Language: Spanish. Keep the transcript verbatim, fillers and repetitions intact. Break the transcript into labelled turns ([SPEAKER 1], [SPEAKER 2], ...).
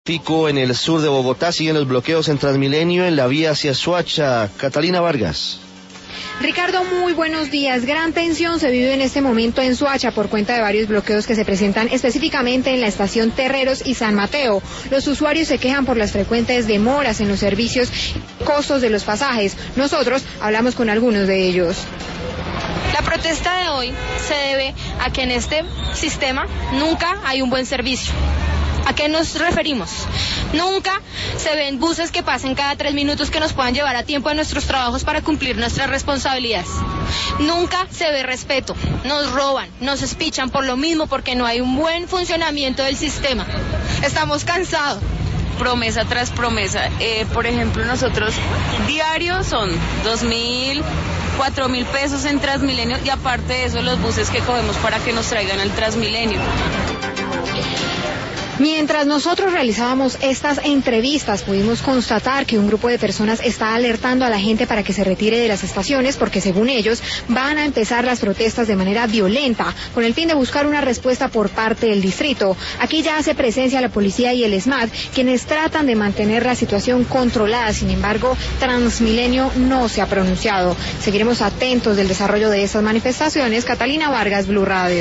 [SPEAKER 1] Pico en el sur de Bogotá, siguen los bloqueos en Transmilenio en la vía hacia Soacha. Catalina Vargas.
[SPEAKER 2] Ricardo, muy buenos días. Gran tensión se vive en este momento en Soacha por cuenta de varios bloqueos que se presentan específicamente en la estación Terreros y San Mateo. Los usuarios se quejan por las frecuentes demoras en los servicios y costos de los pasajes. Nosotros hablamos con algunos de ellos.
[SPEAKER 3] La protesta de hoy se debe a que en este sistema nunca hay un buen servicio. ¿A qué nos referimos? Nunca se ven buses que pasen cada tres minutos que nos puedan llevar a tiempo de nuestros trabajos para cumplir nuestras responsabilidades. Nunca se ve respeto, nos roban, nos espichan por lo mismo porque no hay un buen funcionamiento del sistema. Estamos cansados.
[SPEAKER 4] Promesa tras promesa. Eh, por ejemplo, nosotros diarios son dos mil, cuatro mil pesos en Transmilenio y aparte de eso los buses que cogemos para que nos traigan al Transmilenio.
[SPEAKER 2] Mientras nosotros realizábamos estas entrevistas, pudimos constatar que un grupo de personas está alertando a la gente para que se retire de las estaciones porque, según ellos, van a empezar las protestas de manera violenta, con el fin de buscar una respuesta por parte del distrito. Aquí ya hace presencia la policía y el ESMAD, quienes tratan de mantener la situación controlada. Sin embargo, Transmilenio no se ha pronunciado. Seguiremos atentos del desarrollo de estas manifestaciones. Catalina Vargas, Blue Radio.